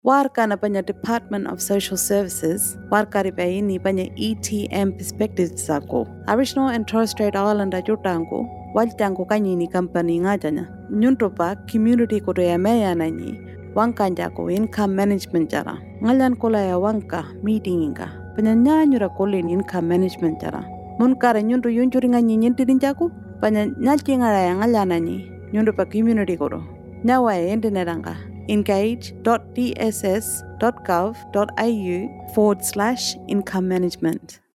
Warka na panya Department of Social Services, warka ripaini panya ETM perspective zako. Aboriginal and Torres Strait Islander jutango, waltango kanyini company ngajanya. Nyuntopa community koto ya meya nanyi, wanka njako income management jara. Ngalan kola ya wanka meeting inga. Panya nyanyura kolin income management jara. Mun kare nyunto yunjuri nganyi nyintirin jaku, panya nyalchi ngara ya ngalanani, nyuntopa community koto. Nyawa ya internet engage.dss.gov.au/income management.